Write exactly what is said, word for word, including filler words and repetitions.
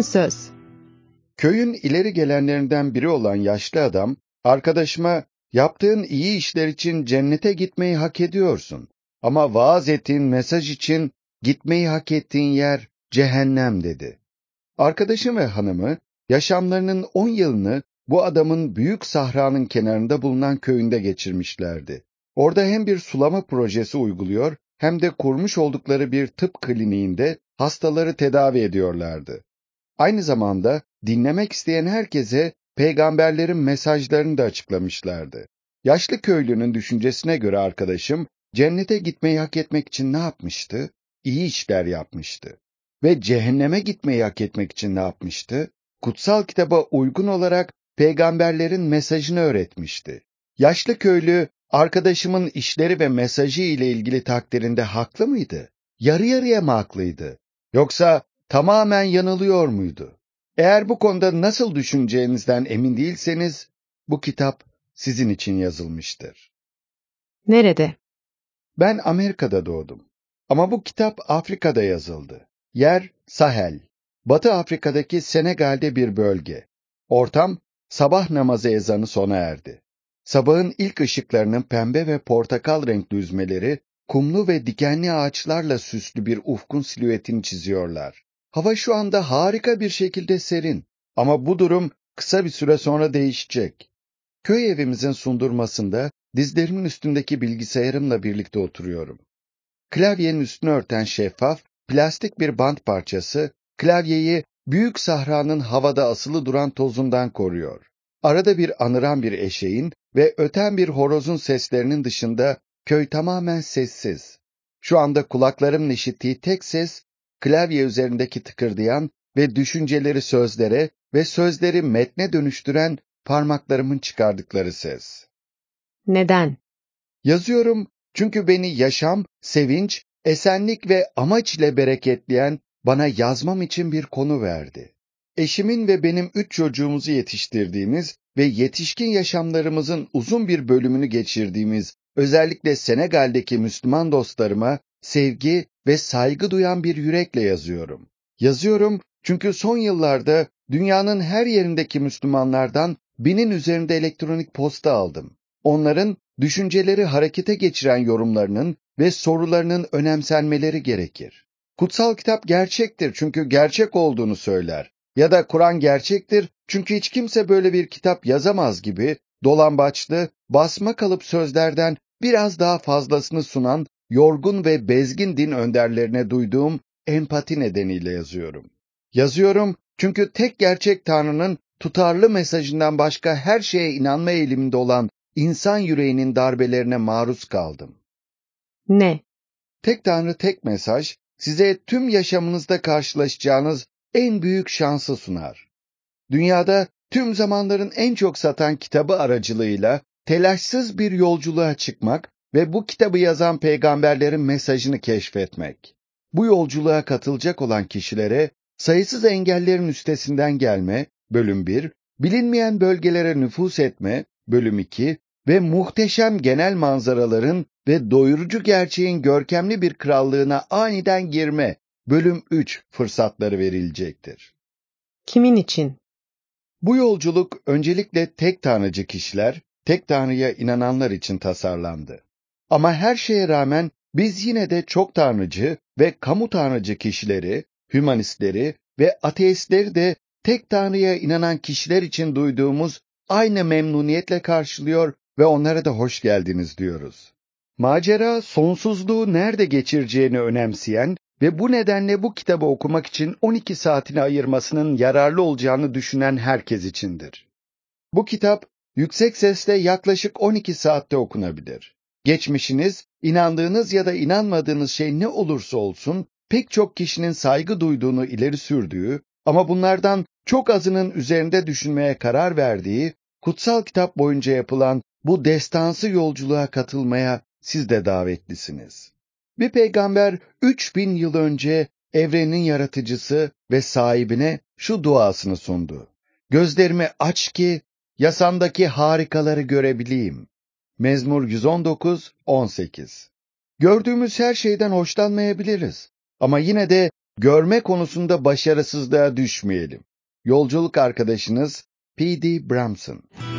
söz. Köyün ileri gelenlerinden biri olan yaşlı adam, arkadaşıma, yaptığın iyi işler için cennete gitmeyi hak ediyorsun. Ama vaaz ettiğin mesaj için gitmeyi hak ettiğin yer cehennem dedi. Arkadaşım ve hanımı, yaşamlarının on yılını bu adamın büyük sahranın kenarında bulunan köyünde geçirmişlerdi. Orada hem bir sulama projesi uyguluyor, hem de kurmuş oldukları bir tıp kliniğinde hastaları tedavi ediyorlardı. Aynı zamanda dinlemek isteyen herkese peygamberlerin mesajlarını da açıklamışlardı. Yaşlı köylünün düşüncesine göre arkadaşım, cennete gitmeyi hak etmek için ne yapmıştı? İyi işler yapmıştı. Ve cehenneme gitmeyi hak etmek için ne yapmıştı? Kutsal kitaba uygun olarak peygamberlerin mesajını öğretmişti. Yaşlı köylü, arkadaşımın işleri ve mesajı ile ilgili takdirinde haklı mıydı? Yarı yarıya mı haklıydı? Yoksa tamamen yanılıyor muydu? Eğer bu konuda nasıl düşüneceğinizden emin değilseniz, bu kitap sizin için yazılmıştır. Nerede? Ben Amerika'da doğdum. Ama bu kitap Afrika'da yazıldı. Yer Sahel. Batı Afrika'daki Senegal'de bir bölge. Ortam, sabah namazı ezanı sona erdi. Sabahın ilk ışıklarının pembe ve portakal renkli üzmeleri, kumlu ve dikenli ağaçlarla süslü bir ufkun silüetini çiziyorlar. Hava şu anda harika bir şekilde serin. Ama bu durum kısa bir süre sonra değişecek. Köy evimizin sundurmasında dizlerimin üstündeki bilgisayarımla birlikte oturuyorum. Klavyenin üstünü örten şeffaf, plastik bir bant parçası, klavyeyi büyük sahranın havada asılı duran tozundan koruyor. Arada bir anıran bir eşeğin ve öten bir horozun seslerinin dışında köy tamamen sessiz. Şu anda kulaklarımın işittiği tek ses, klavye üzerindeki tıkırdayan ve düşünceleri sözlere ve sözleri metne dönüştüren parmaklarımın çıkardıkları ses. Neden? Yazıyorum çünkü beni yaşam, sevinç, esenlik ve amaç ile bereketleyen, bana yazmam için bir konu verdi. Eşimin ve benim üç çocuğumuzu yetiştirdiğimiz ve yetişkin yaşamlarımızın uzun bir bölümünü geçirdiğimiz, özellikle Senegal'deki Müslüman dostlarıma sevgi ve saygı duyan bir yürekle yazıyorum. Yazıyorum çünkü son yıllarda dünyanın her yerindeki Müslümanlardan binin üzerinde elektronik posta aldım. Onların düşünceleri harekete geçiren yorumlarının ve sorularının önemsenmeleri gerekir. Kutsal kitap gerçektir çünkü gerçek olduğunu söyler. Ya da Kur'an gerçektir çünkü hiç kimse böyle bir kitap yazamaz gibi dolambaçlı, basma kalıp sözlerden biraz daha fazlasını sunan yorgun ve bezgin din önderlerine duyduğum empati nedeniyle yazıyorum. Yazıyorum çünkü tek gerçek Tanrı'nın tutarlı mesajından başka her şeye inanma eğiliminde olan İnsan yüreğinin darbelerine maruz kaldım. Ne? Tek Tanrı tek mesaj, size tüm yaşamınızda karşılaşacağınız en büyük şansı sunar. Dünyada tüm zamanların en çok satan kitabı aracılığıyla telaşsız bir yolculuğa çıkmak ve bu kitabı yazan peygamberlerin mesajını keşfetmek. Bu yolculuğa katılacak olan kişilere sayısız engellerin üstesinden gelme, bölüm bir, bilinmeyen bölgelere nüfuz etme, bölüm iki, ve muhteşem genel manzaraların ve doyurucu gerçeğin görkemli bir krallığına aniden girme, bölüm üç fırsatları verilecektir. Kimin için? Bu yolculuk öncelikle tek tanrıcı kişiler, tek tanrıya inananlar için tasarlandı. Ama her şeye rağmen biz yine de çok tanrıcı ve kamu tanrıcı kişileri, hümanistleri ve ateistleri de tek tanrıya inanan kişiler için duyduğumuz aynı memnuniyetle karşılıyor ve onlara da hoş geldiniz diyoruz. Macera, sonsuzluğu nerede geçireceğini önemseyen ve bu nedenle bu kitabı okumak için on iki saatini ayırmasının yararlı olacağını düşünen herkes içindir. Bu kitap, yüksek sesle yaklaşık on iki saatte okunabilir. Geçmişiniz, inandığınız ya da inanmadığınız şey ne olursa olsun, pek çok kişinin saygı duyduğunu ileri sürdüğü ama bunlardan çok azının üzerinde düşünmeye karar verdiği, kutsal kitap boyunca yapılan bu destansı yolculuğa katılmaya siz de davetlisiniz. Bir peygamber üç bin yıl önce evrenin yaratıcısı ve sahibine şu duasını sundu. Gözlerimi aç ki yasandaki harikaları görebileyim. Mezmur yüz on dokuz on sekiz. Gördüğümüz her şeyden hoşlanmayabiliriz. Ama yine de Görme konusunda başarısızlığa düşmeyelim. Yolculuk arkadaşınız P D Bramson.